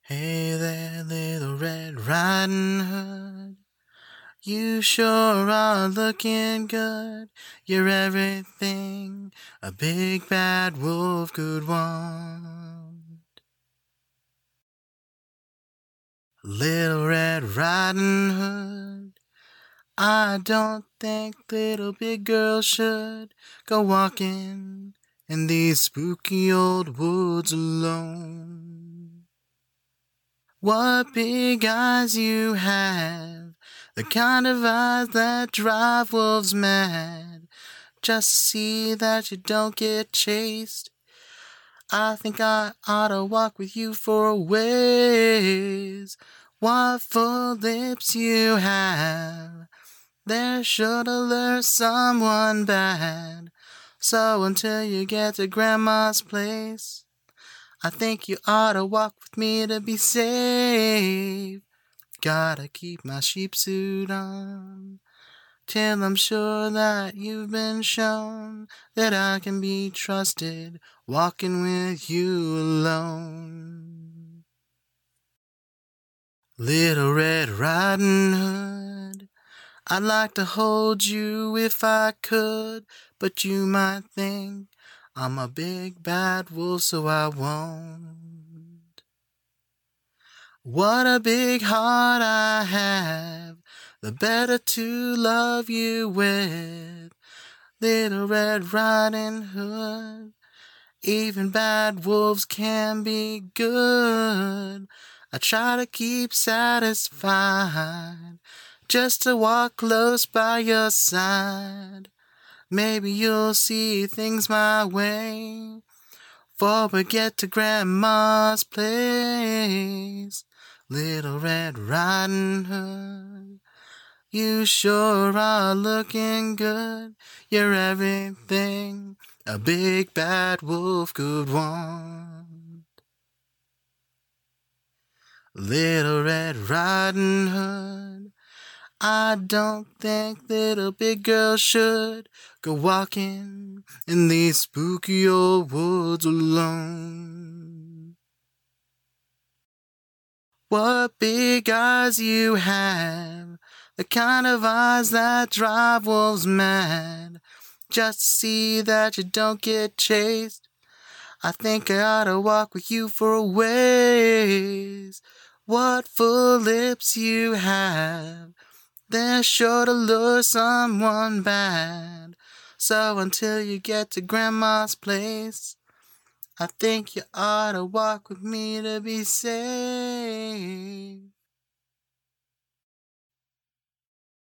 Hey there, little Red Riding Hood. You sure are looking good. You're everything a big bad wolf could want. Little Red Riding Hood. I don't think little big girls should go walking in these spooky old woods alone. What big eyes you have, the kind of eyes that drive wolves mad, just to see that you don't get chased. I think I ought to walk with you for a ways. What full lips you have, they're sure to lure someone bad. So until you get to Grandma's place, I think you ought to walk with me to be safe. Gotta keep my sheep suit on, till I'm sure that you've been shown that I can be trusted, walking with you alone. Little Red Riding Hood, I'd like to hold you if I could, but you might think I'm a big bad wolf, so I won't. What a big heart I have, the better to love you with. Little Red Riding Hood, even bad wolves can be good. I try to keep satisfied, just to walk close by your side. Maybe you'll see things my way, before we get to Grandma's place. Little Red Riding Hood, you sure are looking good. You're everything a big bad wolf could want. Little Red Riding Hood, I don't think little big girls should go walking in these spooky old woods alone. What big eyes you have, the kind of eyes that drive wolves mad, just to see that you don't get chased. I think I ought to walk with you for a ways. What full lips you have, they're sure to lure someone bad. So until you get to Grandma's place, I think you ought to walk with me to be safe.